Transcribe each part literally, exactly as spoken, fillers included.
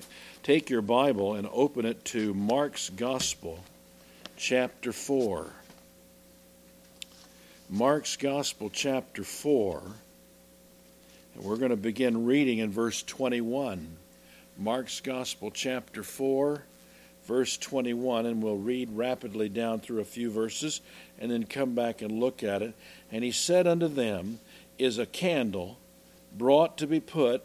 take your Bible and open it to Mark's Gospel, chapter four. Mark's Gospel, chapter four. And we're going to begin reading in verse twenty-one. Mark's Gospel, chapter four, verse twenty-one, and we'll read rapidly down through a few verses and then come back and look at it. And he said unto them, Is a candle brought to be put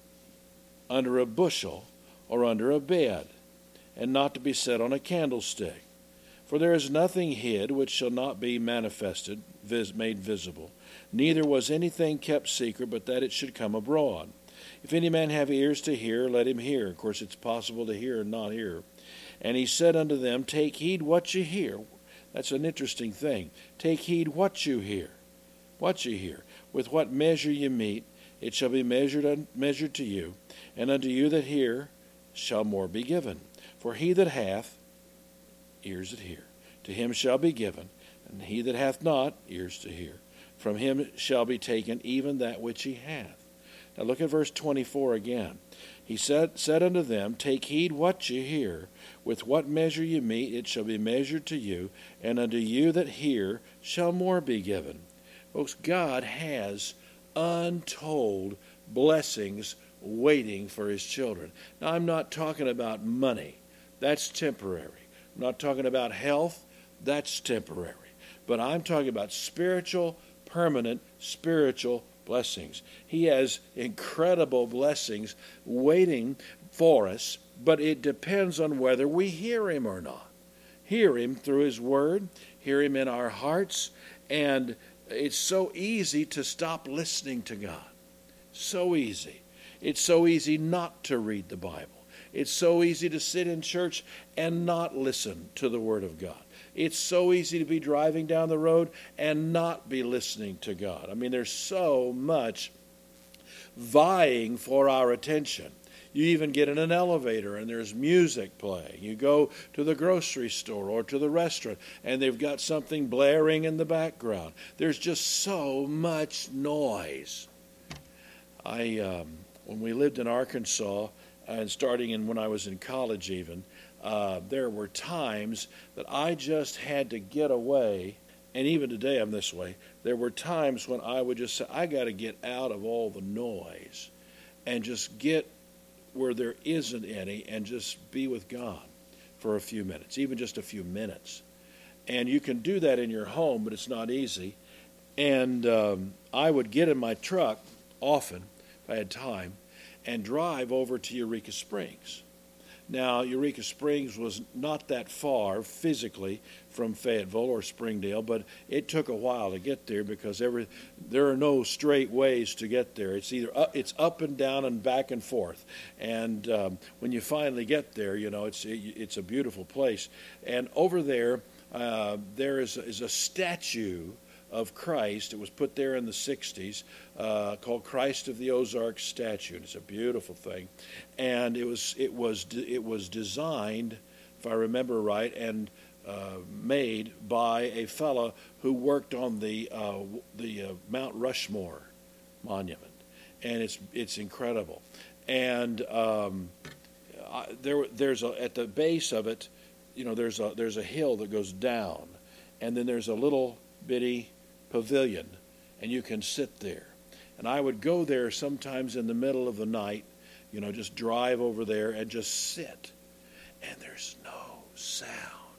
under a bushel or under a bed, and not to be set on a candlestick? For there is nothing hid which shall not be manifested, vis- made visible. Neither was anything kept secret, but that it should come abroad. If any man have ears to hear, let him hear. Of course, it's possible to hear and not hear. And he said unto them, Take heed what you hear. That's an interesting thing. Take heed what you hear. What you hear. With what measure you meet, it shall be measured measured to you, and unto you that hear shall more be given. For he that hath ears that hear, to him shall be given, and he that hath not ears to hear, from him shall be taken even that which he hath. Now look at verse twenty-four again. He said, said unto them, Take heed what you hear. With what measure you meet, it shall be measured to you, and unto you that hear shall more be given. Folks, God has untold blessings waiting for his children. Now, I'm not talking about money. That's temporary. I'm not talking about health. That's temporary. But I'm talking about spiritual, permanent, spiritual blessings. He has incredible blessings waiting for us, but it depends on whether we hear him or not. Hear him through his word, hear him in our hearts, and it's so easy to stop listening to God. So easy. It's so easy not to read the Bible. It's so easy to sit in church and not listen to the Word of God. It's so easy to be driving down the road and not be listening to God. I mean, there's so much vying for our attention. You even get in an elevator and there's music playing. You go to the grocery store or to the restaurant and they've got something blaring in the background. There's just so much noise. I, um, when we lived in Arkansas, and starting in when I was in college even, uh, there were times that I just had to get away, and even today I'm this way. There were times when I would just say, I got to get out of all the noise and just get where there isn't any and just be with God for a few minutes, even just a few minutes. And you can do that in your home, but it's not easy. And um, I would get in my truck often, if I had time, and drive over to Eureka Springs. Now, Eureka Springs was not that far physically from Fayetteville or Springdale, but it took a while to get there because every, there are no straight ways to get there. It's either up, it's up and down and back and forth. And um, when you finally get there, you know, it's it, it's a beautiful place. And over there, uh, there is, is a statue of Christ. It was put there in the sixties, uh, called Christ of the Ozarks statue. And it's a beautiful thing, and it was it was it was designed, if I remember right, and uh, made by a fellow who worked on the uh, the uh, Mount Rushmore monument, and it's it's incredible. And um, I, there there's a, at the base of it, you know, there's a there's a hill that goes down, and then there's a little bitty pavilion, and you can sit there. And I would go there sometimes in the middle of the night, you know, just drive over there and just sit. And there's no sound.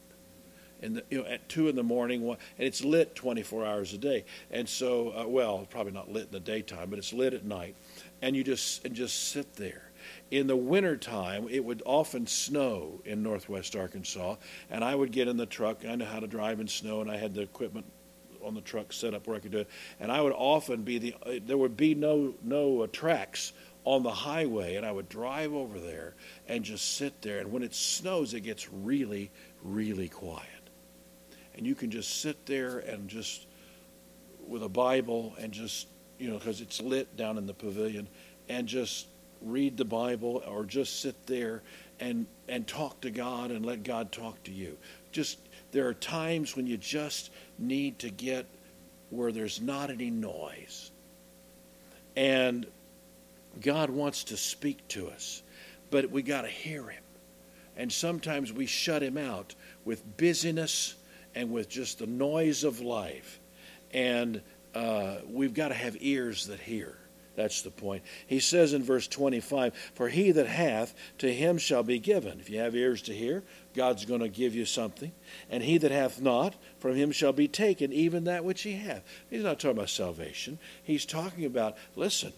And you know, at two in the morning, and it's lit twenty-four hours a day. And so, uh, well, probably not lit in the daytime, but it's lit at night. And you just and just sit there. In the wintertime, it would often snow in northwest Arkansas, and I would get in the truck. I know how to drive in snow, and I had the equipment on the truck set up where I could do it. And I would often be the, uh, there would be no no uh, tracks on the highway, and I would drive over there and just sit there. And when it snows, it gets really, really quiet. And you can just sit there and just, with a Bible, and just, you know, because it's lit down in the pavilion, and just read the Bible, or just sit there and and talk to God and let God talk to you. Just, there are times when you just need to get where there's not any noise. And God wants to speak to us. but we got to hear him. And sometimes we shut him out with busyness and with just the noise of life. And uh, we've got to have ears that hear. That's the point. He says in verse twenty-five, for he that hath, to him shall be given. If you have ears to hear, God's going to give you something. And he that hath not, from him shall be taken even that which he hath. He's not talking about salvation. He's talking about, listen,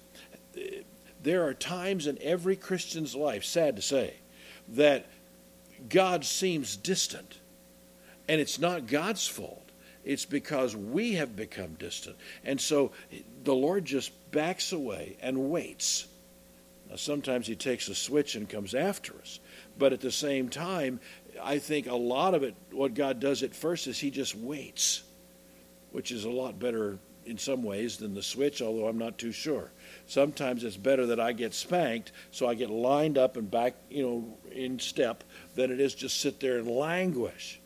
there are times in every Christian's life, sad to say, that God seems distant. And it's not God's fault. It's because we have become distant. And so the Lord just backs away and waits. Now, sometimes he takes a switch and comes after us. But at the same time, I think a lot of it, what God does at first is he just waits, which is a lot better in some ways than the switch, although I'm not too sure. Sometimes it's better that I get spanked so I get lined up and back, you know, in step than it is just sit there and languish.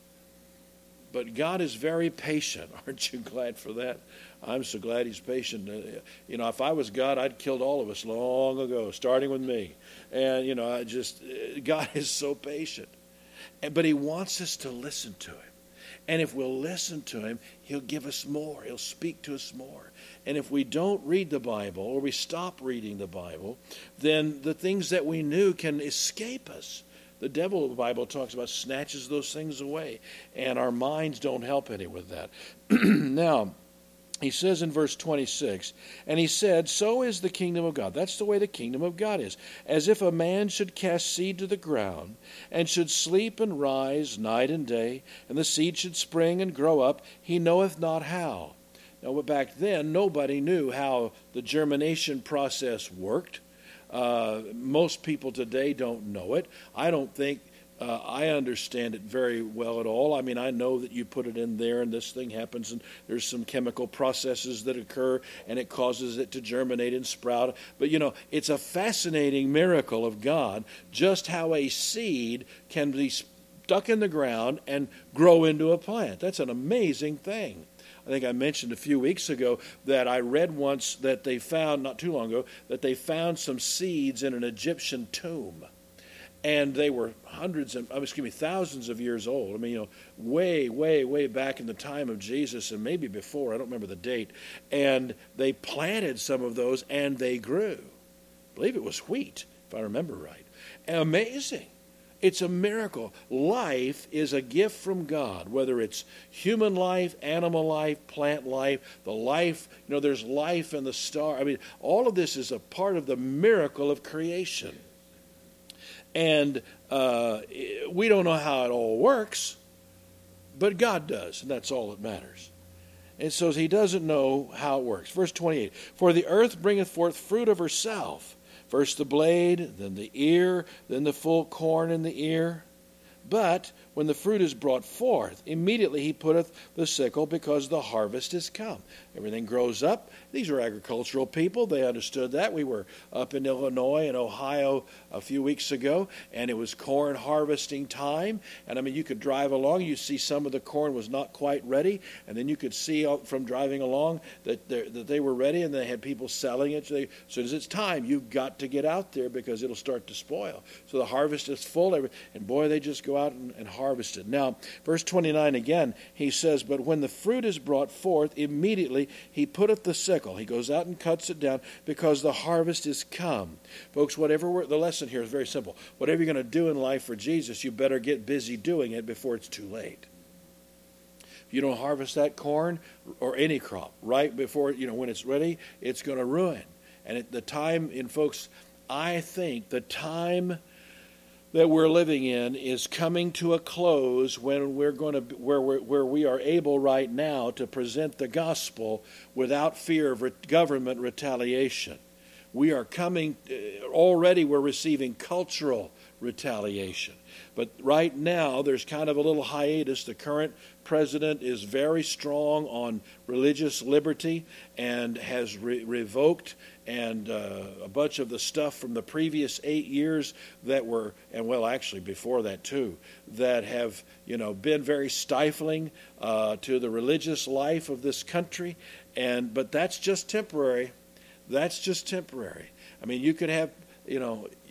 But God is very patient. Aren't you glad for that? I'm so glad he's patient. Uh, you know, if I was God, I'd killed all of us long ago, starting with me. And, you know, I just, uh, God is so patient. And, but he wants us to listen to him. And if we'll listen to him, he'll give us more. He'll speak to us more. And if we don't read the Bible, or we stop reading the Bible, then the things that we knew can escape us. The devil, the Bible talks about, snatches those things away. And our minds don't help any with that. Now, he says in verse twenty-six, and he said, so is the kingdom of God. That's the way the kingdom of God is. As if a man should cast seed to the ground, and should sleep and rise night and day, and the seed should spring and grow up, he knoweth not how. Now, back then, nobody knew how the germination process worked. Uh, most people today don't know it. I don't think uh, I understand it very well at all. I mean, I know that you put it in there and this thing happens and there's some chemical processes that occur and it causes it to germinate and sprout. But, you know, it's a fascinating miracle of God, just how a seed can be stuck in the ground and grow into a plant. That's an amazing thing. I think I mentioned a few weeks ago that I read once that they found, not too long ago, that they found some seeds in an Egyptian tomb. And they were hundreds and, excuse me, thousands of years old. I mean, you know, way, way, way back in the time of Jesus and maybe before. I don't remember the date. And they planted some of those and they grew. I believe it was wheat, if I remember right. Amazing. It's a miracle. Life is a gift from God, whether it's human life, animal life, plant life, the life, you know, there's life in the star. I mean, all of this is a part of the miracle of creation. And uh, we don't know how it all works, but God does, and that's all that matters. And so he doesn't know how it works. Verse twenty-eight, for the earth bringeth forth fruit of herself. First the blade, then the ear, then the full corn in the ear. But when the fruit is brought forth, immediately he putteth the sickle, because the harvest is come. Everything grows up. These are agricultural people. They understood that. We were up in Illinois and Ohio a few weeks ago, and it was corn harvesting time. And I mean, you could drive along. You see some of the corn was not quite ready, and then you could see from driving along that, that they were ready, and they had people selling it. So they, as soon as it's time, you've got to get out there because it'll start to spoil. So the harvest is full, and boy, they just go out and, and harvest it. Now, verse twenty-nine again, he says, but when the fruit is brought forth, immediately he putteth the sickle. He goes out and cuts it down, because the harvest is come. Folks, whatever we're, the lesson here is very simple. Whatever you're going to do in life for Jesus, you better get busy doing it before it's too late. If you don't harvest that corn or any crop right before, you know, when it's ready, it's going to ruin. And at the time, in folks, I think the time that we're living in is coming to a close when we're going to where we're, where we are able right now to present the gospel without fear of re- government retaliation. We are coming uh, already we're receiving cultural retaliation. But right now there's kind of a little hiatus. The current president is very strong on religious liberty and has re- revoked and uh, a bunch of the stuff from the previous eight years that were, and well, actually before that too, that have, you know, been very stifling uh, to the religious life of this country. And but that's just temporary. That's just temporary. I mean, you could have, you know,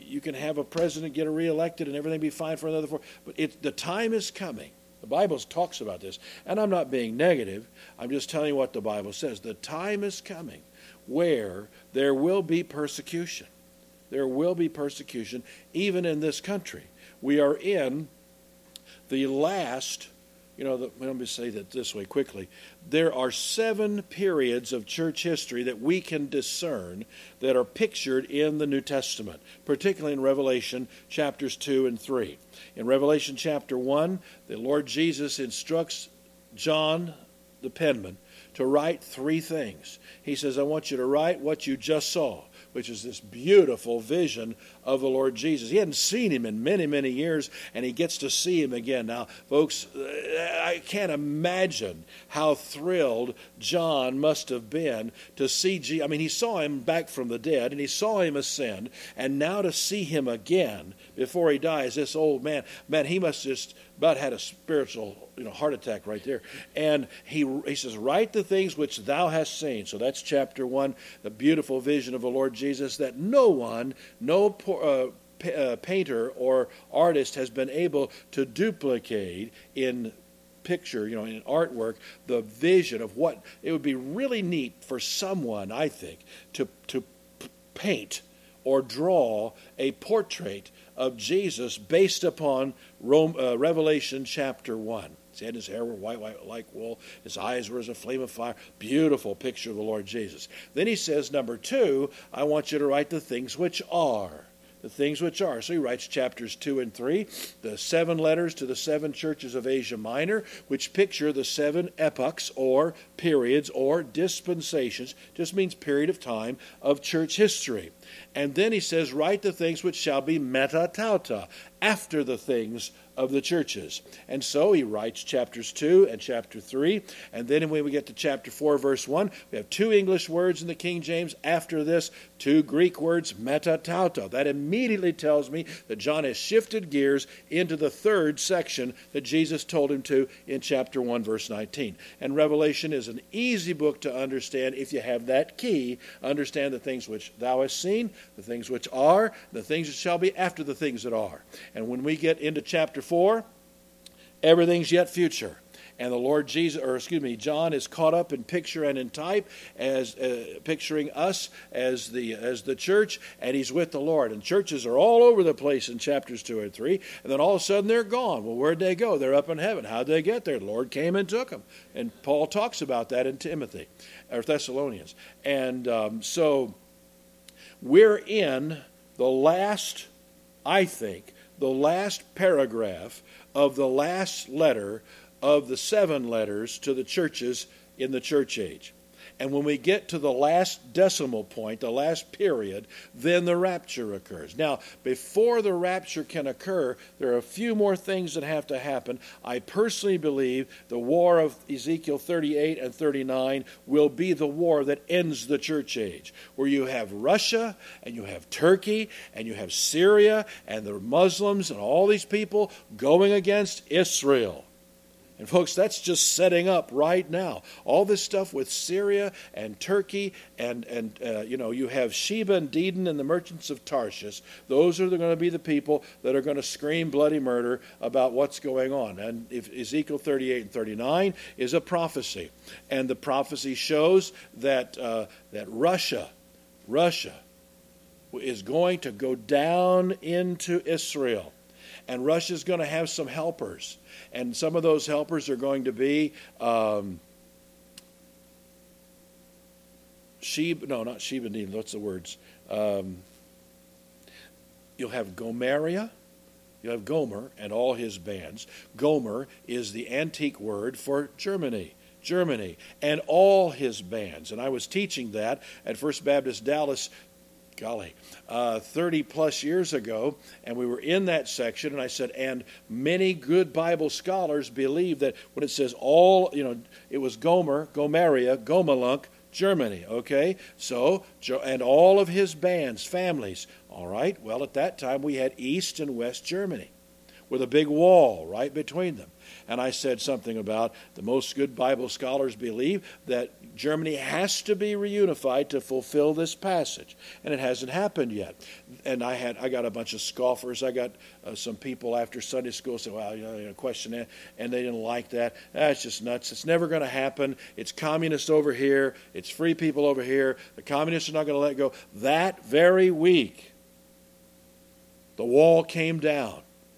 you can have a president get reelected and everything be fine for another four. But it, the time is coming. The Bible talks about this. And I'm not being negative. I'm just telling you what the Bible says. The time is coming where there will be persecution. There will be persecution even in this country. We are in the last, you know, the, let me say that this way quickly. There are seven periods of church history that we can discern that are pictured in the New Testament, particularly in Revelation chapters two and three. In Revelation chapter one, the Lord Jesus instructs John, the penman, to write three things. He says, I want you to write what you just saw, which is this beautiful vision of the Lord Jesus. He hadn't seen him in many, many years, and he gets to see him again. Now, folks, I can't imagine how thrilled John must have been to see Jesus. I mean, he saw him back from the dead, and he saw him ascend, and now to see him again before he dies, this old man, man, he must just about had a spiritual, you know, heart attack right there. And he he says, write the things which thou hast seen. So that's chapter one, the beautiful vision of the Lord Jesus that no one, no uh, uh, painter or artist has been able to duplicate in picture, you know, in artwork, the vision of what it would be really neat for someone, I think, to to p- paint or draw a portrait of Jesus based upon Rome, uh, Revelation chapter one. He had his hair were white, white like wool. His eyes were as a flame of fire. Beautiful picture of the Lord Jesus. Then he says, number two, I want you to write the things which are. The things which are. So he writes chapters two and three, the seven letters to the seven churches of Asia Minor, which picture the seven epochs or periods or dispensations, just means period of time of church history. And then he says, write the things which shall be meta tauta, after the things of the churches. And so he writes chapters two and chapter three. And then when we get to chapter four, verse one, we have two English words in the King James. After this, two Greek words, meta tauta. That immediately tells me that John has shifted gears into the third section that Jesus told him to in chapter one, verse nineteen. And Revelation is an easy book to understand if you have that key. Understand the things which thou hast seen, the things which are, the things that shall be after the things that are. And when we get into chapter four, everything's yet future. And the Lord Jesus, or excuse me, John is caught up in picture and in type, as uh, picturing us as the as the church, and he's with the Lord. And churches are all over the place in chapters two and three, and then all of a sudden they're gone. Well, where'd they go? They're up in heaven. How'd they get there? The Lord came and took them. And Paul talks about that in Timothy, or Thessalonians. And um, so we're in the last, I think, the last paragraph of the last letter of the seven letters to the churches in the church age. And when we get to the last decimal point, the last period, then the rapture occurs. Now, before the rapture can occur, there are a few more things that have to happen. I personally believe the war of Ezekiel thirty-eight and thirty-nine will be the war that ends the church age, where you have Russia, and you have Turkey, and you have Syria, and the Muslims, and all these people going against Israel. And folks, that's just setting up right now. All this stuff with Syria and Turkey, and, and uh, you know, you have Sheba and Dedan and the merchants of Tarshish. Those are going to be the people that are going to scream bloody murder about what's going on. And if Ezekiel thirty-eight and thirty-nine is a prophecy. And the prophecy shows that uh, that Russia, Russia is going to go down into Israel. And Russia's going to have some helpers. And some of those helpers are going to be um, Sheba, no, not Sheba, what's the words? Um, you'll have Gomeria, you'll have Gomer and all his bands. Gomer is the antique word for Germany. Germany and all his bands. And I was teaching that at First Baptist Dallas, golly, uh, thirty plus years ago, and we were in that section, and I said, and many good Bible scholars believe that when it says all, you know, it was Gomer, Gomeria, Gomelunk, Germany, okay? So, and all of his bands, families, all right? Well, at that time, we had East and West Germany. with a big wall right between them. And I said something about the most good Bible scholars believe that Germany has to be reunified to fulfill this passage. And it hasn't happened yet. And I had I got a bunch of scoffers. I got uh, some people after Sunday school say, well, you know, you know, question that. And they didn't like that. That's just nuts. It's never going to happen. It's communists over here. It's free people over here. The communists are not going to let go. That very week, the wall came down.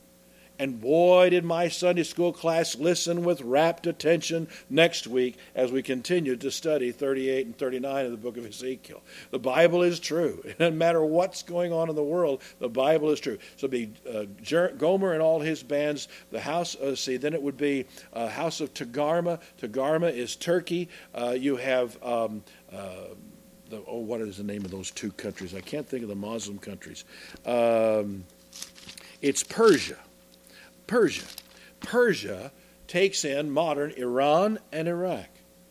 And boy, did my Sunday school class listen with rapt attention next week as we continued to study thirty-eight and thirty-nine of the book of Ezekiel. The Bible is true. It doesn't matter what's going on in the world, the Bible is true. So it'd be uh, Jer- Gomer and all his bands, the house, uh, see, then it would be uh, house of Togarmah. Togarmah is Turkey. Uh, you have... Um, uh, the, oh, what is the name of those two countries? I can't think of the Muslim countries. Um, it's Persia. Persia. Persia takes in modern Iran and Iraq.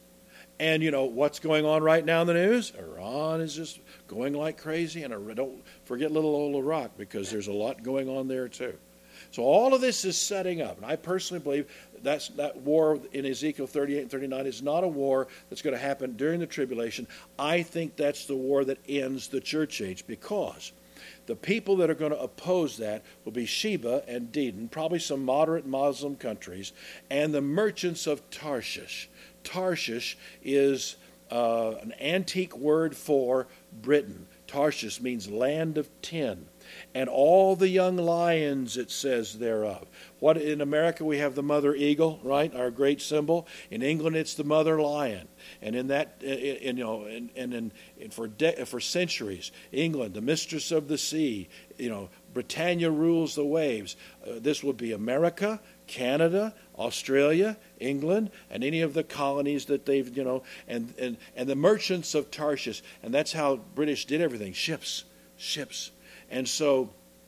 And, you know, what's going on right now in the news? Iran is just going like crazy. And don't forget little old Iraq, because there's a lot going on there, too. So all of this is setting up. And I personally believe that's, that war in Ezekiel thirty-eight and thirty-nine is not a war that's going to happen during the tribulation. I think that's the war that ends the church age, because the people that are going to oppose that will be Sheba and Dedan, probably some moderate Muslim countries, and the merchants of Tarshish. Tarshish is uh, an antique word for Britain. Tarshish means land of tin. And all the young lions, it says thereof. What in America we have the mother eagle, right? Our great symbol. In England, it's the mother lion. And in that, in, you know, and, and, in, and for de- for centuries, England, the mistress of the sea. You know, Britannia rules the waves. Uh, this would be America, Canada, Australia, England, and any of the colonies that they've, you know, and and and the merchants of Tarshish. And that's how British did everything. Ships, ships. And so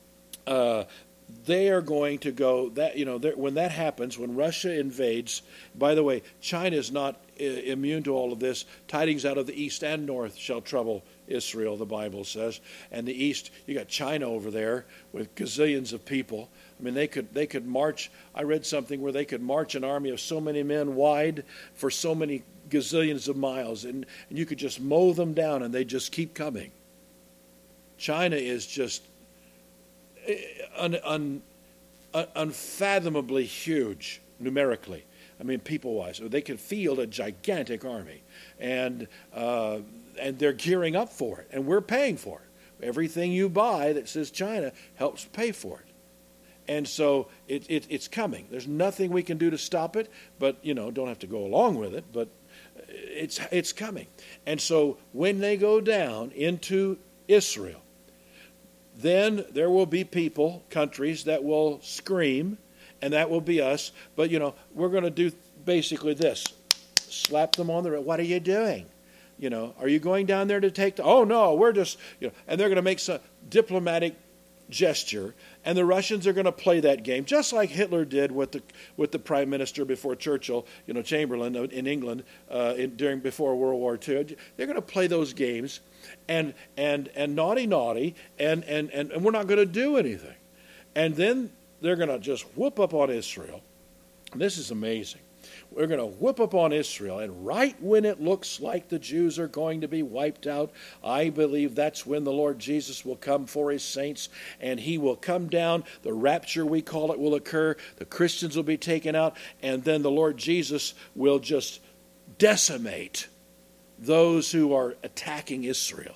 uh, they are going to go, that you know, when that happens, when Russia invades, by the way, China is not uh, immune to all of this. Tidings out of the east and north shall trouble Israel, the Bible says. And the east, you got China over there with gazillions of people. I mean, they could they could march. I read something where they could march an army of so many men wide for so many gazillions of miles. And, and you could just mow them down and they just keep coming. China is just un, un, un, unfathomably huge numerically. I mean, people-wise. They can field a gigantic army. And uh, and they're gearing up for it. And we're paying for it. Everything you buy that says China helps pay for it. And so it, it, it's coming. There's nothing we can do to stop it. But, you know, don't have to go along with it. But it's it's coming. And so when they go down into Israel, then there will be people, countries, that will scream, and that will be us. But, you know, we're going to do basically this. Slap them on the wrist. What are you doing? You know, are you going down there to take the... Oh, no, we're just... You know, and they're going to make some diplomatic gesture, and the Russians are going to play that game, just like Hitler did with the with the prime minister before Churchill, you know, Chamberlain in England uh, in, during before World War Two. They're going to play those games. And and and naughty naughty, and, and, and, and we're not going to do anything. And then they're going to just whoop up on Israel. This is amazing. We're going to whoop up on Israel, and right when it looks like the Jews are going to be wiped out, I believe that's when the Lord Jesus will come for his saints, and he will come down. The rapture, we call it, will occur. The Christians will be taken out, and then the Lord Jesus will just decimate those who are attacking Israel.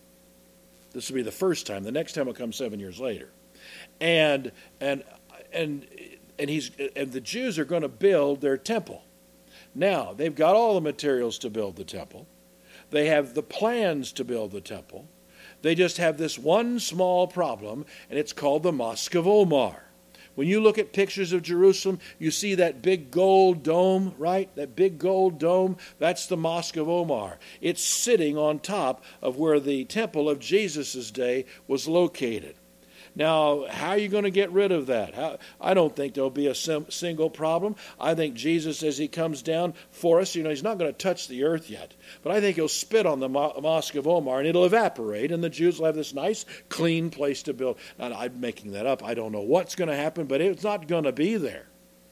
This will be the first time. The next time will come seven years later. And and and and he's and the Jews are going to build their temple. Now, they've got all the materials to build the temple. They have the plans to build the temple. They just have this one small problem, and it's called the Mosque of Omar. When you look at pictures of Jerusalem, you see that big gold dome, right? That big gold dome, that's the Mosque of Omar. It's sitting on top of where the temple of Jesus' day was located. Now, how are you going to get rid of that? How, I don't think there'll be a sim, single problem. I think Jesus, as he comes down for us, you know, he's not going to touch the earth yet. But I think he'll spit on the Mo- Mosque of Omar, and it'll evaporate, and the Jews will have this nice, clean place to build. Now, I'm making that up. I don't know what's going to happen, but it's not going to be there.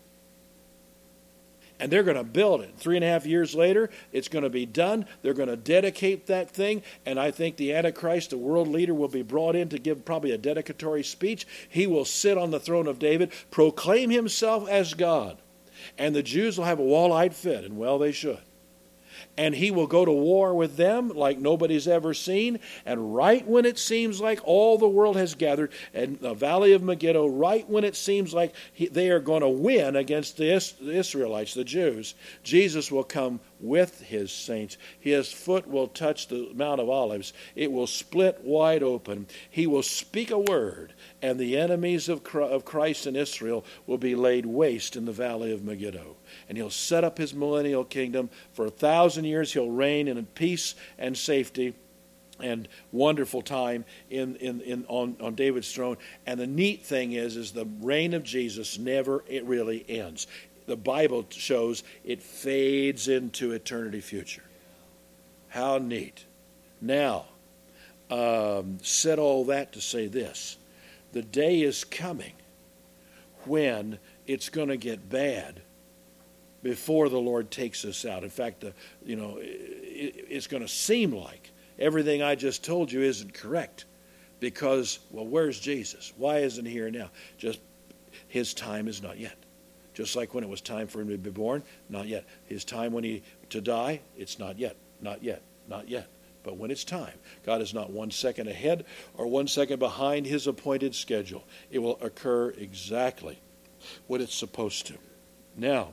And they're going to build it. Three and a half years later, it's going to be done. They're going to dedicate that thing. And I think the Antichrist, the world leader, will be brought in to give probably a dedicatory speech. He will sit on the throne of David, proclaim himself as God. And the Jews will have a wall-eyed fit, and well, they should. And he will go to war with them like nobody's ever seen. And right when it seems like all the world has gathered, and the Valley of Megiddo, right when it seems like he, they are going to win against the, Is, the Israelites, the Jews, Jesus will come with his saints. His foot will touch the Mount of Olives. It will split wide open. He will speak a word, and the enemies of Christ and Israel will be laid waste in the Valley of Megiddo. And he'll set up his millennial kingdom. For a thousand years he'll reign in peace and safety and wonderful time in, in, in on, on David's throne. And the neat thing is, is the reign of Jesus never, it really ends. The Bible shows it fades into eternity future. How neat. Now, um, said all that to say this. The day is coming when it's going to get bad before the Lord takes us out. In fact, the, you know, it, it's going to seem like everything I just told you isn't correct because, well, where's Jesus? Why isn't he here now? Just his time is not yet. Just like when it was time for him to be born, not yet. His time when he to die, it's not yet, not yet, not yet. But when it's time, God is not one second ahead or one second behind his appointed schedule. It will occur exactly what it's supposed to. Now,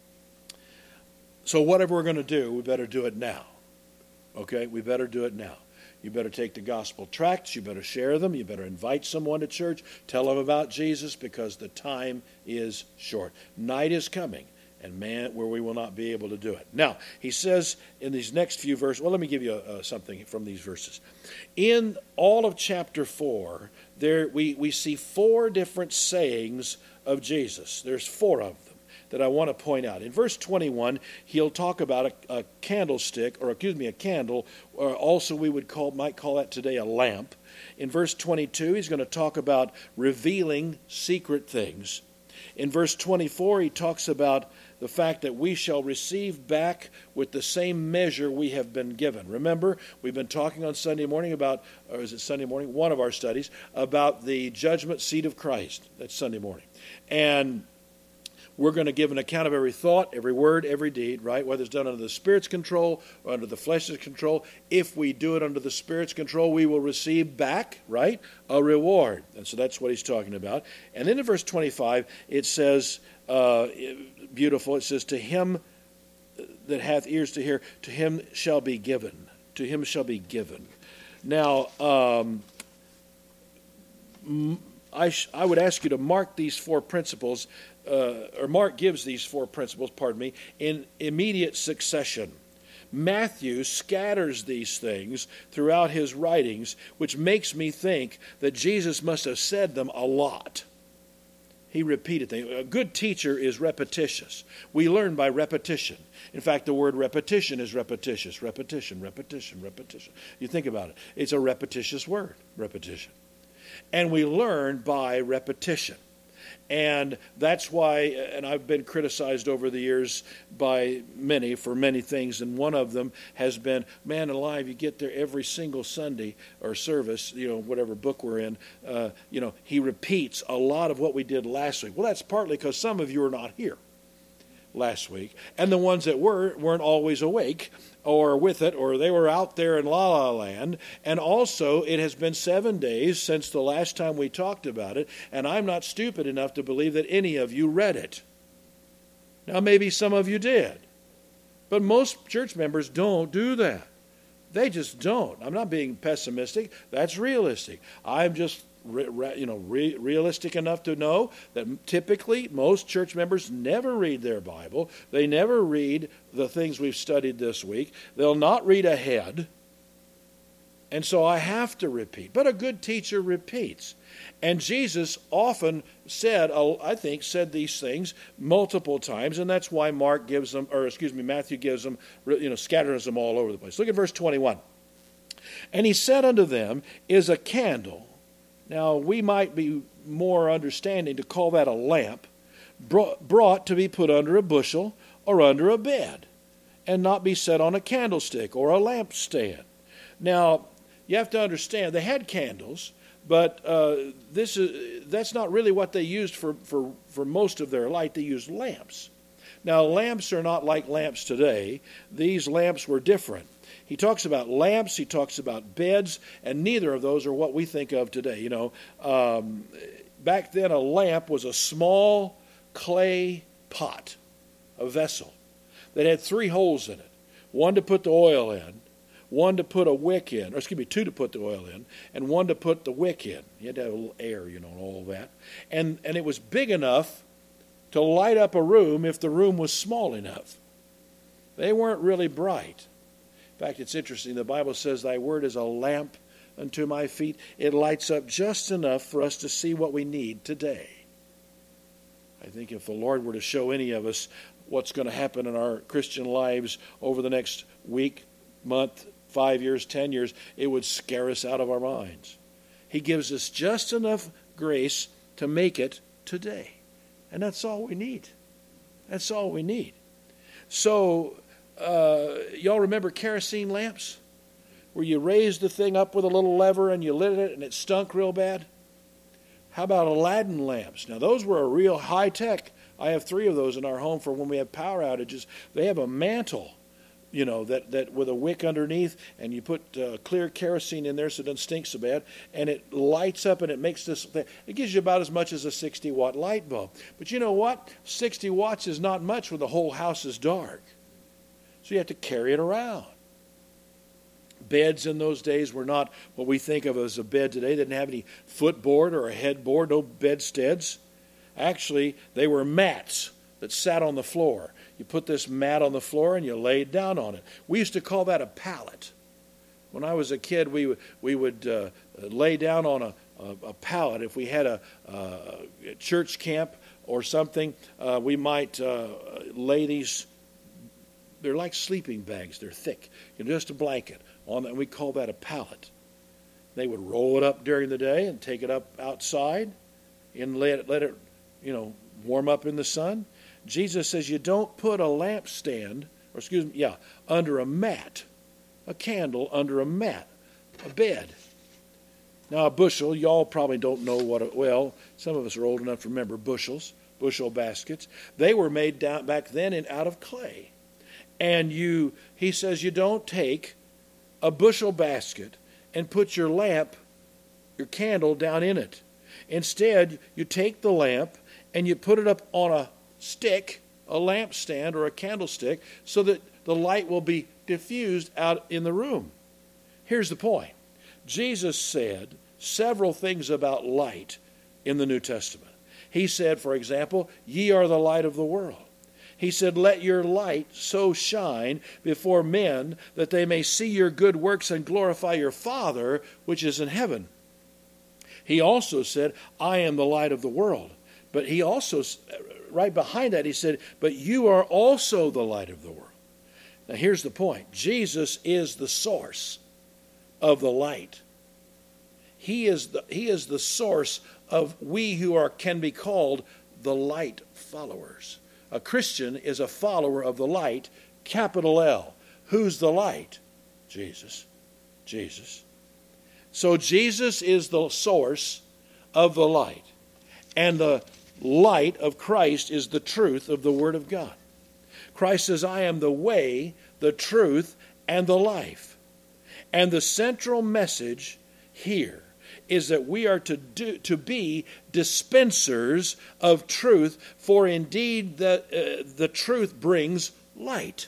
so whatever we're going to do, we better do it now. Okay? We better do it now. You better take the gospel tracts. You better share them. You better invite someone to church. Tell them about Jesus because the time is short. Night is coming, and man, where we will not be able to do it. Now, he says in these next few verses, well, let me give you uh, something from these verses. In all of chapter four, there we, we see four different sayings of Jesus. There's four of them that I want to point out. In verse twenty-one, he'll talk about a, a candlestick, or excuse me, a candle, or also we would call, might call that today a lamp. In verse twenty-two, he's going to talk about revealing secret things. In verse twenty-four, he talks about the fact that we shall receive back with the same measure we have been given. Remember, we've been talking on Sunday morning about, or is it Sunday morning? One of our studies, about the judgment seat of Christ. That's Sunday morning. And we're going to give an account of every thought, every word, every deed, right? Whether it's done under the Spirit's control or under the flesh's control. If we do it under the Spirit's control, we will receive back, right, a reward. And so that's what he's talking about. And then in verse twenty-five, it says, uh, beautiful, it says, to him that hath ears to hear, to him shall be given. To him shall be given. Now, um, I, sh- I would ask you to mark these four principles. Uh, or Mark gives these four principles, pardon me, in immediate succession. Matthew scatters these things throughout his writings, which makes me think that Jesus must have said them a lot. He repeated things. A good teacher is repetitious. We learn by repetition. In fact, the word repetition is repetitious. Repetition, repetition, repetition. You think about it. It's a repetitious word, repetition. And we learn by repetition. And that's why, and I've been criticized over the years by many for many things, and one of them has been, man alive, you get there every single Sunday or service, you know, whatever book we're in, uh, you know, he repeats a lot of what we did last week. Well, that's partly because some of you are not here last week, and the ones that were weren't always awake or with it, or they were out there in La La Land. And also, it has been seven days since the last time we talked about it, and I'm not stupid enough to believe that any of you read it. Now, maybe some of you did, but most church members don't do that. They just don't. I'm not being pessimistic. That's realistic. I'm just Re, re, you know, re, realistic enough to know that typically most church members never read their Bible. They never read the things we've studied this week. They'll not read ahead. And so I have to repeat. But a good teacher repeats. And Jesus often said, I think, said these things multiple times, and that's why Mark gives them, or excuse me, Matthew gives them, you know, scatters them all over the place. Look at verse twenty-one. And he said unto them, is a candle. Now, we might be more understanding to call that a lamp, brought to be put under a bushel or under a bed, and not be set on a candlestick or a lampstand. Now, you have to understand, they had candles, but uh, this is that's not really what they used for, for, for most of their light. They used lamps. Now, lamps are not like lamps today. These lamps were different. He talks about lamps, he talks about beds, and neither of those are what we think of today. You know, um, back then a lamp was a small clay pot, a vessel, that had three holes in it. One to put the oil in, one to put a wick in, or excuse me, two to put the oil in, and one to put the wick in. You had to have a little air, you know, and all that. And, and it was big enough to light up a room if the room was small enough. They weren't really bright. In fact, it's interesting. The Bible says, thy word is a lamp unto my feet. It lights up just enough for us to see what we need today. I think if the Lord were to show any of us what's going to happen in our Christian lives over the next week, month, five years, ten years, it would scare us out of our minds. He gives us just enough grace to make it today. And that's all we need. That's all we need. So, uh, y'all remember kerosene lamps? Where you raised the thing up with a little lever and you lit it and it stunk real bad? How about Aladdin lamps? Now, those were a real high-tech. I have three of those in our home for when we have power outages. They have a mantle, you know, that, that with a wick underneath, and you put uh, clear kerosene in there so it doesn't stink so bad, and it lights up and it makes this, it gives you about as much as a sixty-watt light bulb. But you know what? sixty watts is not much when the whole house is dark. So you have to carry it around. Beds in those days were not what we think of as a bed today. They didn't have any footboard or a headboard, no bedsteads. Actually, they were mats that sat on the floor. You put this mat on the floor and you laid down on it. We used to call that a pallet. When I was a kid, we would, we would uh, lay down on a, a, a pallet. If we had a, a church camp or something, uh, we might uh, lay these. They're like sleeping bags. They're thick. You know, just a blanket on that. And we call that a pallet. They would roll it up during the day and take it up outside and let it, let it, you know, warm up in the sun. Jesus says you don't put a lampstand, or excuse me, yeah, under a mat, a candle under a mat, a bed. Now a bushel, y'all probably don't know what, it, well, some of us are old enough to remember bushels, bushel baskets. They were made down back then in, out of clay. And you, he says you don't take a bushel basket and put your lamp, your candle down in it. Instead, you take the lamp and you put it up on a stick, a lampstand or a candlestick, so that the light will be diffused out in the room. Here's the point. Jesus said several things about light in the New Testament. He said, for example, ye are the light of the world. He said, let your light so shine before men that they may see your good works and glorify your Father which is in heaven. He also said, I am the light of the world. But he also, right behind that, he said, but you are also the light of the world. Now here's the point. Jesus is the source of the light. He is the, he is the source of we who are can be called the light followers. A Christian is a follower of the light, capital L. Who's the light? Jesus. Jesus. So Jesus is the source of the light. And the light of Christ is the truth of the Word of God. Christ says, I am the way, the truth, and the life. And the central message here is that we are to do to be dispensers of truth, for indeed the, uh, the truth brings light.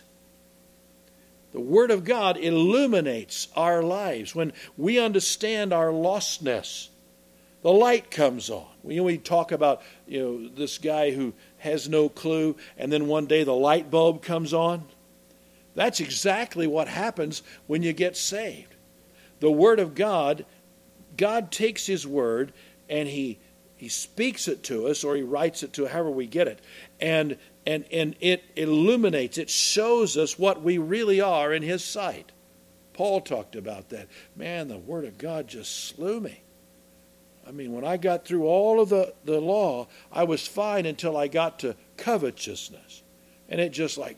The Word of God illuminates our lives. When we understand our lostness, the light comes on. We, we talk about, you know, this guy who has no clue, and then one day the light bulb comes on. That's exactly what happens when you get saved. The Word of God, God takes His Word and He He speaks it to us, or He writes it to however we get it. And, and, and it illuminates, it shows us what we really are in His sight. Paul talked about that. Man, the Word of God just slew me. I mean, when I got through all of the, the law, I was fine until I got to covetousness. And it just like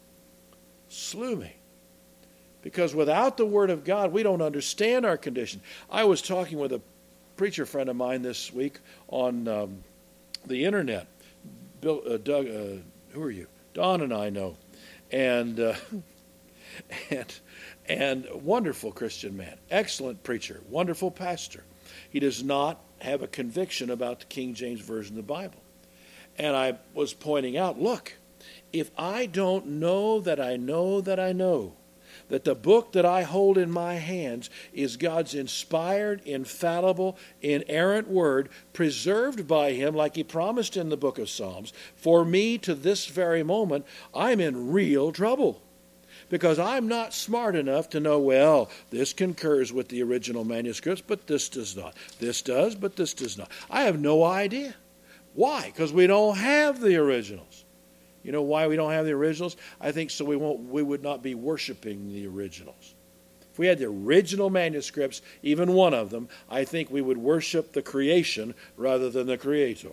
slew me. Because without the Word of God, we don't understand our condition. I was talking with a preacher friend of mine this week on um, the internet. Bill, uh, Doug, uh, who are you? Don and I know. And, uh, and, and wonderful Christian man. Excellent preacher. Wonderful pastor. He does not have a conviction about the King James Version of the Bible. And I was pointing out, look, if I don't know that I know that I know that the book that I hold in my hands is God's inspired, infallible, inerrant word, preserved by Him like He promised in the book of Psalms, for me to this very moment, I'm in real trouble. Because I'm not smart enough to know, well, this concurs with the original manuscripts, but this does not. This does, but this does not. I have no idea. Why? Because we don't have the originals. You know why we don't have the originals? I think so we won't. We would not be worshiping the originals. If we had the original manuscripts, even one of them, I think we would worship the creation rather than the Creator.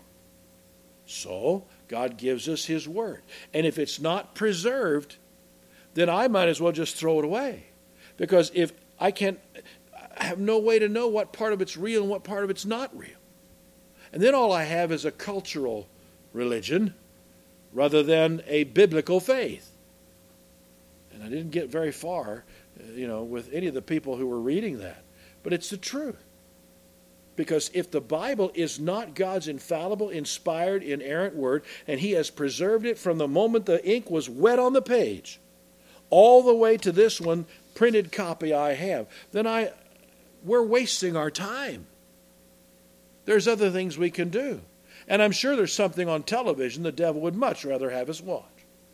So God gives us His Word. And if it's not preserved, then I might as well just throw it away. Because if I can't, I have no way to know what part of it's real and what part of it's not real. And then all I have is a cultural religion rather than a biblical faith. And I didn't get very far, you know, with any of the people who were reading that. But it's the truth. Because if the Bible is not God's infallible, inspired, inerrant word, and He has preserved it from the moment the ink was wet on the page, all the way to this one printed copy I have, then I we're wasting our time. There's other things we can do. And I'm sure there's something on television the devil would much rather have us watch.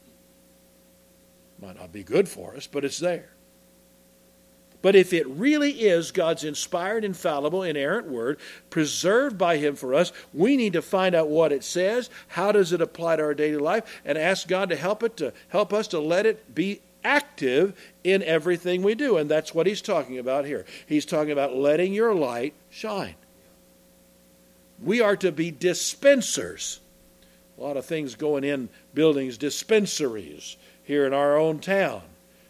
Might not be good for us, but it's there. But if it really is God's inspired, infallible, inerrant word, preserved by Him for us, we need to find out what it says, how does it apply to our daily life, and ask God to help it, to help us to let it be active in everything we do. And that's what He's talking about here. He's talking about letting your light shine. We are to be dispensers. A lot of things going in buildings, dispensaries here in our own town.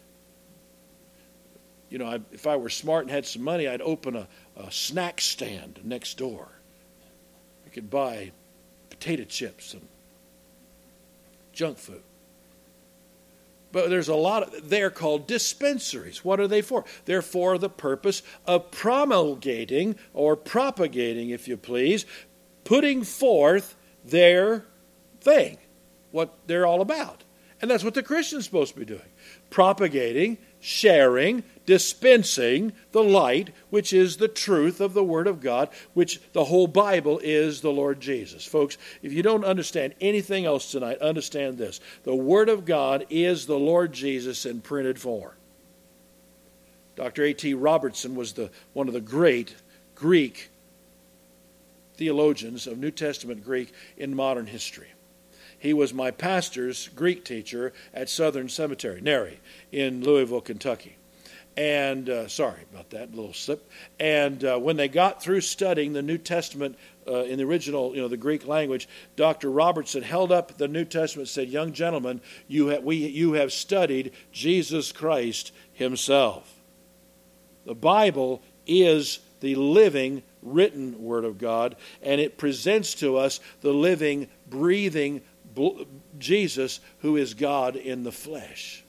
You know, I, if I were smart and had some money, I'd open a, a snack stand next door. I could buy potato chips and junk food. But there's a lot of, they're called dispensaries. What are they for? They're for the purpose of promulgating or propagating, if you please, putting forth their thing, what they're all about. And that's what the Christian's supposed to be doing. Propagating, sharing, dispensing the light, which is the truth of the Word of God, which the whole Bible is the Lord Jesus. Folks, if you don't understand anything else tonight, understand this. The Word of God is the Lord Jesus in printed form. Doctor A T Robertson was the one of the great Greek theologians of New Testament Greek in modern history. He was my pastor's Greek teacher at Southern Cemetery, Neri, in Louisville, Kentucky. And, uh, sorry about that little slip. And uh, when they got through studying the New Testament uh, in the original, you know, the Greek language, Doctor Robertson held up the New Testament and said, "Young gentlemen, you have, we, you have studied Jesus Christ Himself." The Bible is the living, written Word of God, and it presents to us the living, breathing Jesus, who is God in the flesh.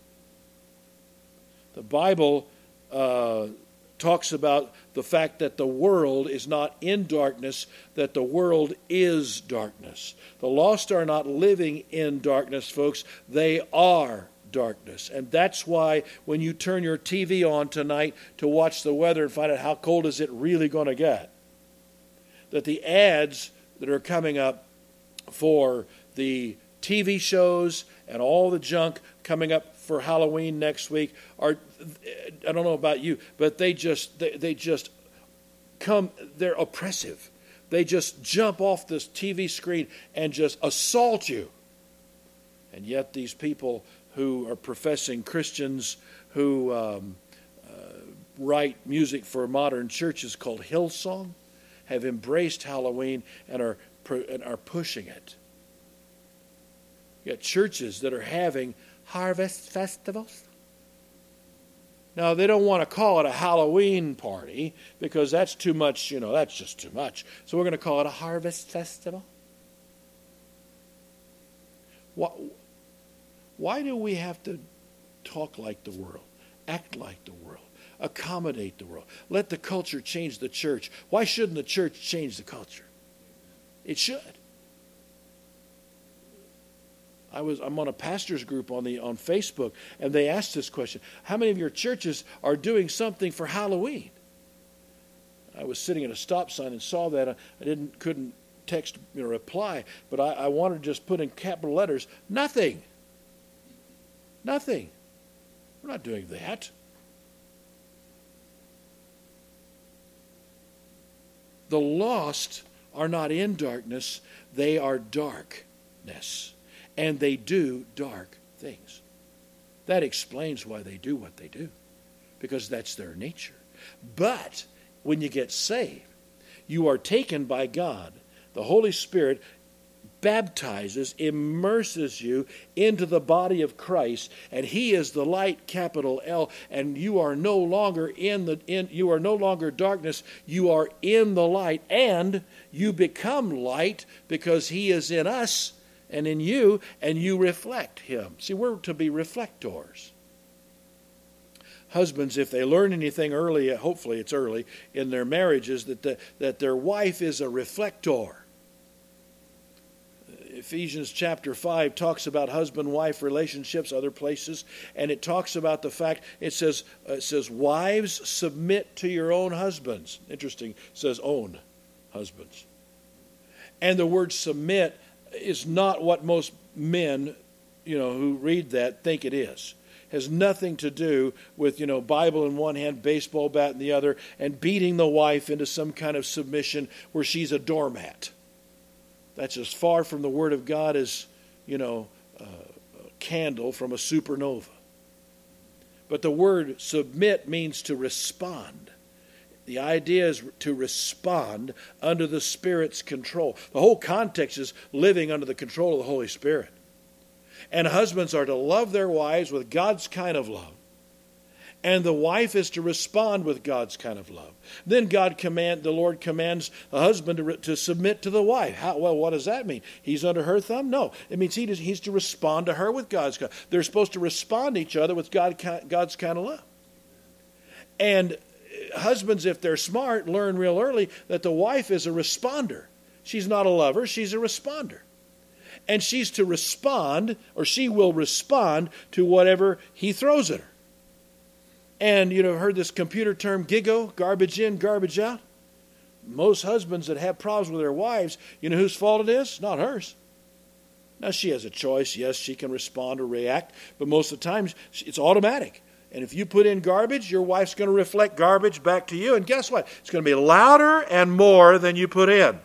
The Bible uh, talks about the fact that the world is not in darkness, that the world is darkness. The lost are not living in darkness, folks. They are darkness. And that's why when you turn your T V on tonight to watch the weather and find out how cold is it really going to get, that the ads that are coming up for the T V shows and all the junk coming up for Halloween next week are, I don't know about you, but they just they, they just come, they're oppressive. They just jump off this T V screen and just assault you. And yet these people who are professing Christians who um, uh, write music for modern churches called Hillsong have embraced Halloween and are and are pushing it. You got churches that are having harvest festivals. Now, they don't want to call it a Halloween party because that's too much, you know, that's just too much. So we're going to call it a harvest festival. Why, why do we have to talk like the world, act like the world, accommodate the world, let the culture change the church? Why shouldn't the church change the culture? It should. I was, I'm on a pastor's group on the on Facebook, and they asked this question: how many of your churches are doing something for Halloween? I was sitting at a stop sign and saw that. I didn't couldn't text you know, reply, but I, I wanted to just put in capital letters, nothing. Nothing. We're not doing that. The lost are not in darkness, they are darkness. And they do dark things. That explains why they do what they do, because that's their nature. But when you get saved, you are taken by God. The Holy Spirit baptizes, immerses you into the body of Christ, and He is the light, capital L, and you are no longer in the in you are no longer darkness, you are in the light, and you become light because He is in us and in you, and you reflect Him. See, we're to be reflectors. Husbands, if they learn anything early, hopefully it's early, in their marriages, that the, that their wife is a reflector. Ephesians chapter five talks about husband-wife relationships, other places, and it talks about the fact, it says, uh, it says, wives, submit to your own husbands. Interesting, it says own husbands. And the word submit is not what most men, you know, who read that think it is. Has nothing to do with, you know, Bible in one hand, baseball bat in the other, and beating the wife into some kind of submission where she's a doormat. That's as far from the Word of God as, you know, uh, a candle from a supernova. But the word submit means to respond. The idea is to respond under the Spirit's control. The whole context is living under the control of the Holy Spirit. And husbands are to love their wives with God's kind of love. And the wife is to respond with God's kind of love. Then God command, the Lord commands the husband to, to submit to the wife. How, well, what does that mean? He's under her thumb? No. It means he does, he's to respond to her with God's kind. They're supposed to respond to each other with God, God's kind of love. And husbands, if they're smart, learn real early that the wife is a responder. She's not a lover, she's a responder. And she's to respond, or she will respond to whatever he throws at her. And, you know, heard this computer term, GIGO, garbage in, garbage out. Most husbands that have problems with their wives, you know whose fault it is? Not hers. Now, she has a choice. Yes, she can respond or react, but most of the time, it's automatic. And if you put in garbage, your wife's going to reflect garbage back to you. And guess what? It's going to be louder and more than you put in.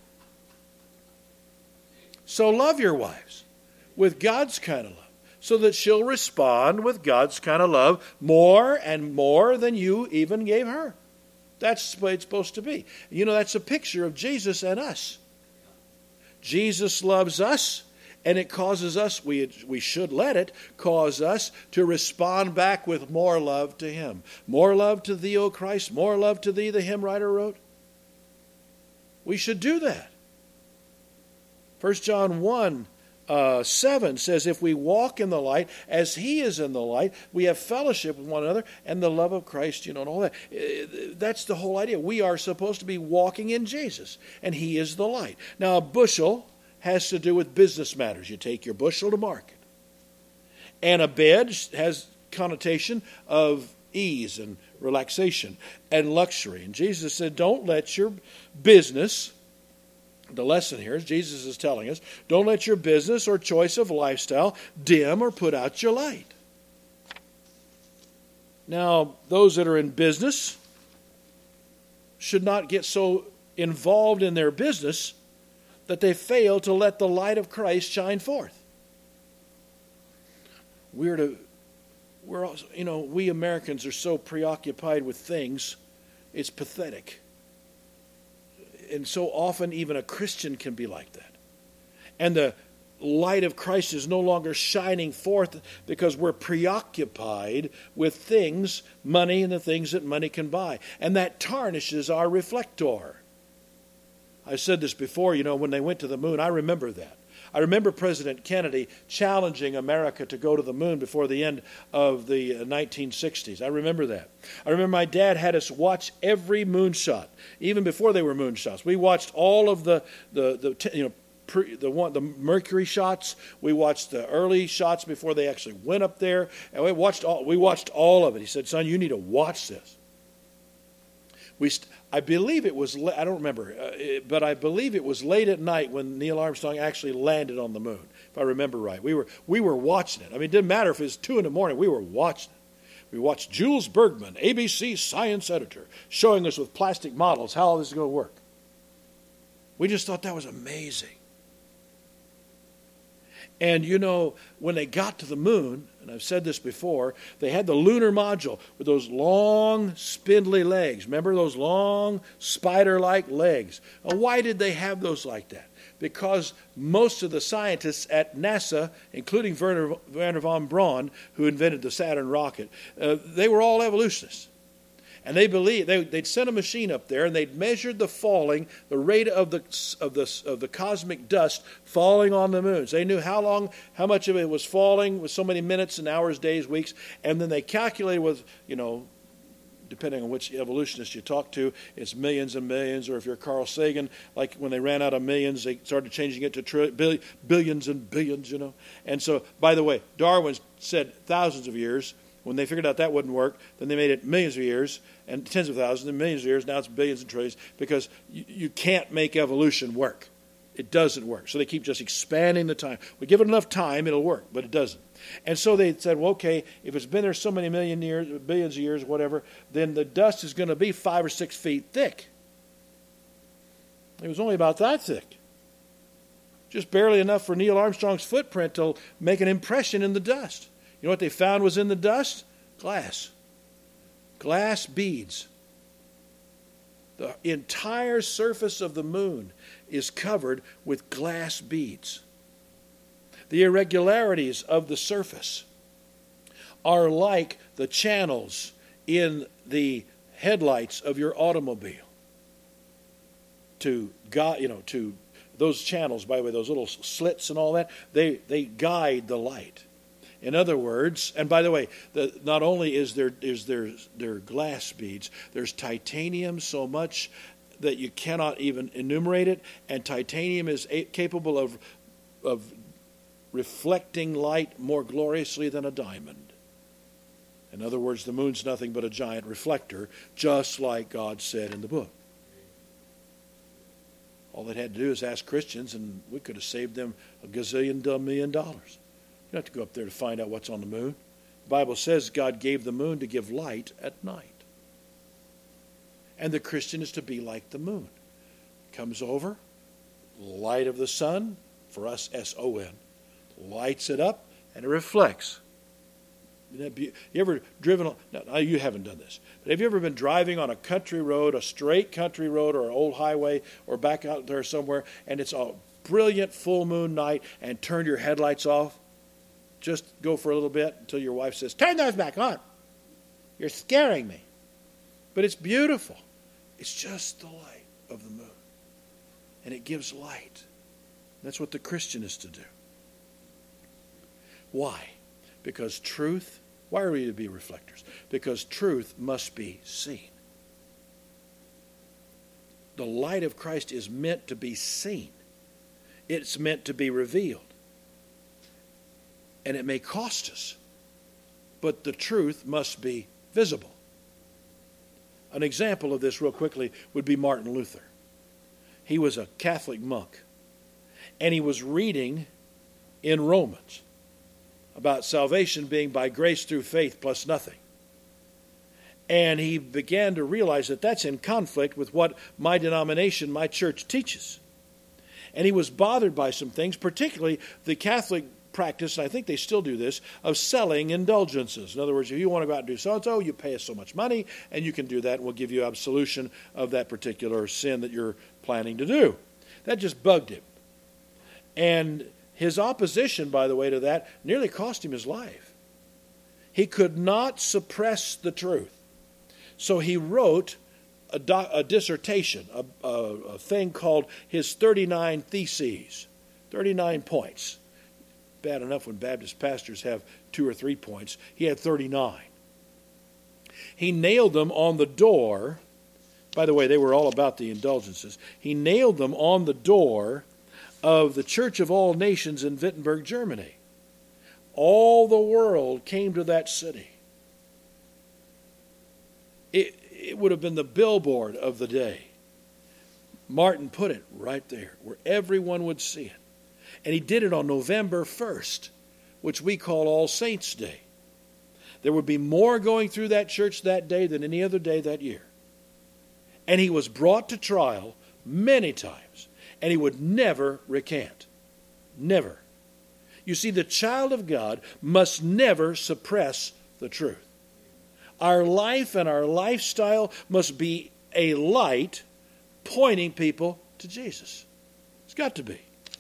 So love your wives with God's kind of love, so that she'll respond with God's kind of love more and more than you even gave her. That's the way it's supposed to be. You know, that's a picture of Jesus and us. Jesus loves us, and it causes us, we, we should let it, cause us to respond back with more love to Him. More love to thee, O Christ, more love to thee, the hymn writer wrote. We should do that. First John one, uh, seven says, if we walk in the light as He is in the light, we have fellowship with one another, and the love of Christ, you know, and all that. That's the whole idea. We are supposed to be walking in Jesus, and He is the light. Now, a bushel has to do with business matters. You take your bushel to market. And a bed has connotation of ease and relaxation and luxury. And Jesus said, don't let your business The lesson here is Jesus is telling us, don't let your business or choice of lifestyle dim or put out your light. Now, those that are in business should not get so involved in their business that they fail to let the light of Christ shine forth. We're to, we're also, you know, we Americans are so preoccupied with things, it's pathetic. And so often even a Christian can be like that. And the light of Christ is no longer shining forth because we're preoccupied with things, money and the things that money can buy. And that tarnishes our reflector. I said this before, you know, when they went to the moon, I remember that. I remember President Kennedy challenging America to go to the moon before the end of the nineteen sixties. I remember that. I remember my dad had us watch every moonshot, even before they were moonshots. We watched all of the, the, the you know, pre, the one the Mercury shots. We watched the early shots before they actually went up there, and we watched all. We watched all of it. He said, "Son, you need to watch this." We, st- I believe it was, I don't remember, uh, it, but I believe it was late at night when Neil Armstrong actually landed on the moon, if I remember right. We were we were watching it. I mean, it didn't matter if it was two in the morning, we were watching it. We watched Jules Bergman, A B C science editor, showing us with plastic models how this is going to work. We just thought that was amazing. And, you know, when they got to the moon, and I've said this before, they had the lunar module with those long, spindly legs. Remember those long, spider-like legs? Now, why did they have those like that? Because most of the scientists at NASA, including Werner, Werner von Braun, who invented the Saturn rocket, uh, they were all evolutionists. And they believed they, they'd sent a machine up there, and they'd measured the falling, the rate of the of the of the cosmic dust falling on the moon. So they knew how long, how much of it was falling with so many minutes and hours, days, weeks, and then they calculated with, you know, depending on which evolutionist you talk to, it's millions and millions. Or if you're Carl Sagan, like when they ran out of millions, they started changing it to tri- bill- billions and billions. You know, and so by the way, Darwin said thousands of years. When they figured out that wouldn't work, then they made it millions of years and tens of thousands and millions of years. Now it's billions and trillions because you, you can't make evolution work. It doesn't work. So they keep just expanding the time. We give it enough time, it'll work, but it doesn't. And so they said, well, okay, if it's been there so many million years, billions of years, whatever, then the dust is going to be five or six feet thick. It was only about that thick. Just barely enough for Neil Armstrong's footprint to make an impression in the dust. You know what they found was in the dust? Glass. Glass beads. The entire surface of the moon is covered with glass beads. The irregularities of the surface are like the channels in the headlights of your automobile. To guide, you know, to those channels, by the way, those little slits and all that, they, they guide the light. In other words, and by the way, the, not only is there is there there glass beads, there's titanium so much that you cannot even enumerate it, and titanium is a, capable of of reflecting light more gloriously than a diamond. In other words, the moon's nothing but a giant reflector, just like God said in the book. All they had to do is ask Christians, and we could have saved them a gazillion million dollars. You don't have to go up there to find out what's on the moon. The Bible says God gave the moon to give light at night. And the Christian is to be like the moon. Comes over, light of the sun, for us S O N, lights it up, and it reflects. You ever driven, no, you haven't done this, but have you ever been driving on a country road, a straight country road or an old highway or back out there somewhere, and it's a brilliant full moon night, and turned your headlights off? Just go for a little bit until your wife says, turn those back on. You're scaring me. But it's beautiful. It's just the light of the moon. And it gives light. That's what the Christian is to do. Why? Because truth, why are we to be reflectors? Because truth must be seen. The light of Christ is meant to be seen. It's meant to be revealed. And it may cost us, but the truth must be visible. An example of this real quickly would be Martin Luther. He was a Catholic monk. And he was reading in Romans about salvation being by grace through faith plus nothing. And he began to realize that that's in conflict with what my denomination, my church teaches. And he was bothered by some things, particularly the Catholic practice, and I think they still do this, of selling indulgences. In other words, if you want to go out and do so-and-so, you pay us so much money, and you can do that, and we'll give you absolution of that particular sin that you're planning to do. That just bugged him. And his opposition, by the way, to that nearly cost him his life. He could not suppress the truth. So he wrote a, do, a dissertation, a, a, a thing called his thirty-nine Theses, thirty-nine points. Bad enough when Baptist pastors have two or three points. He had thirty-nine. He nailed them on the door. By the way, they were all about the indulgences. He nailed them on the door of the Church of All Nations in Wittenberg, Germany. All the world came to that city. It, it would have been the billboard of the day. Martin put it right there where everyone would see it. And he did it on November first, which we call All Saints' Day. There would be more going through that church that day than any other day that year. And he was brought to trial many times, and he would never recant. Never. You see, the child of God must never suppress the truth. Our life and our lifestyle must be a light pointing people to Jesus. It's got to be.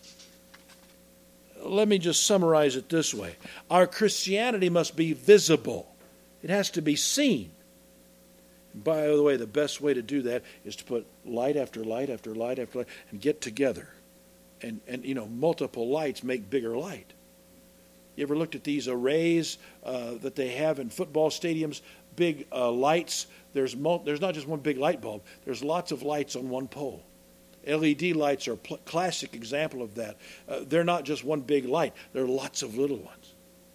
Let me just summarize it this way. Our Christianity must be visible. It has to be seen. And by the way, the best way to do that is to put light after light after light after light and get together. And, and you know, multiple lights make bigger light. You ever looked at these arrays uh, that they have in football stadiums? Big uh, lights. There's mul- there's not just one big light bulb. There's lots of lights on one pole. L E D lights are a pl- classic example of that. Uh, they're not just one big light. There are lots of little ones.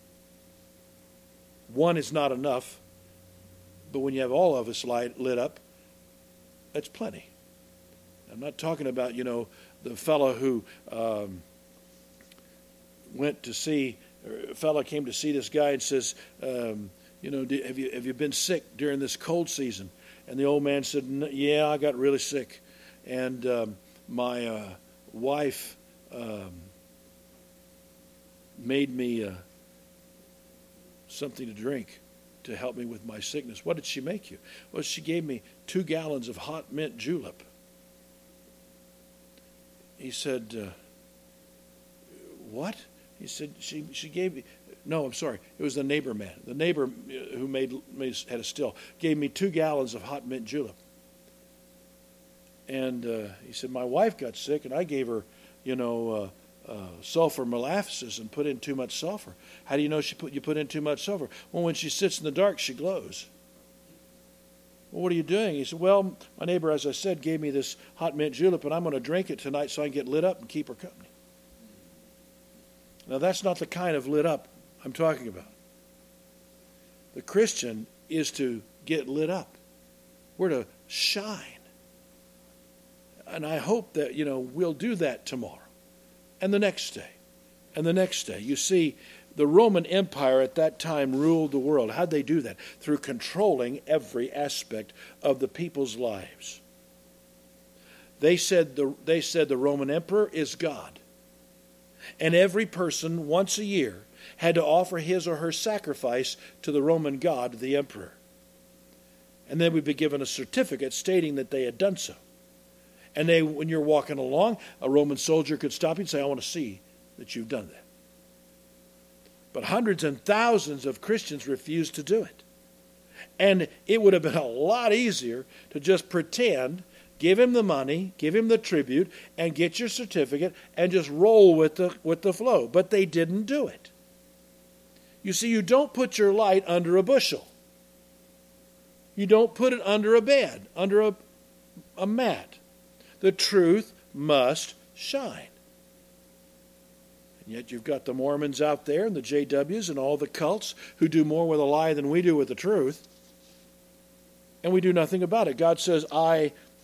One is not enough, but when you have all of us light, lit up, that's plenty. I'm not talking about, you know, the fellow who um, went to see, a fellow came to see this guy and says, um, you know, have you have you been sick during this cold season? And the old man said, yeah, I got really sick. And um, my uh, wife um, made me uh, something to drink to help me with my sickness. What did she make you? Well, she gave me two gallons of hot mint julep. He said, uh, what? He said, she she gave me, no, I'm sorry, it was the neighbor man. The neighbor who made, made had a still, gave me two gallons of hot mint julep. And uh, he said, my wife got sick, and I gave her, you know, uh, uh, sulfur molasses and put in too much sulfur. How do you know she put you put in too much sulfur? Well, when she sits in the dark, she glows. Well, what are you doing? He said, well, my neighbor, as I said, gave me this hot mint julep, and I'm going to drink it tonight so I can get lit up and keep her company. Now, that's not the kind of lit up I'm talking about. The Christian is to get lit up. We're to shine. And I hope that, you know, we'll do that tomorrow and the next day and the next day. You see, the Roman Empire at that time ruled the world. How'd they do that? Through controlling every aspect of the people's lives. They said the, they said the Roman emperor is God. And every person once a year had to offer his or her sacrifice to the Roman god, the emperor. And then we'd be given a certificate stating that they had done so. And they, when you're walking along, a Roman soldier could stop you and say, I want to see that you've done that. But hundreds and thousands of Christians refused to do it. And it would have been a lot easier to just pretend, give him the money, give him the tribute, and get your certificate, and just roll with the, with the flow. But they didn't do it. You see, you don't put your light under a bushel. You don't put it under a bed, under a, a mat. The truth must shine. And yet you've got the Mormons out there and the J Ws and all the cults who do more with a lie than we do with the truth. And we do nothing about it. God says, I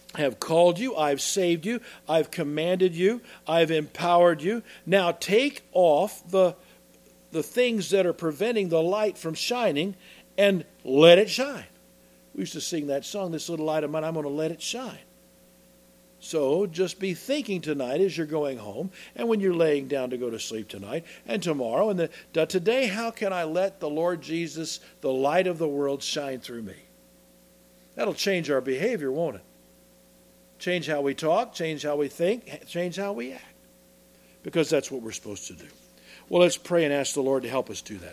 have called you, I've saved you, I've commanded you, I've empowered you. Now take off the, the things that are preventing the light from shining and let it shine. We used to sing that song, "This little light of mine, I'm going to let it shine." So just be thinking tonight as you're going home and when you're laying down to go to sleep tonight and tomorrow and the, today, how can I let the Lord Jesus, the light of the world, shine through me? That'll change our behavior, won't it? Change how we talk, change how we think, change how we act. Because that's what we're supposed to do. Well, let's pray and ask the Lord to help us do that.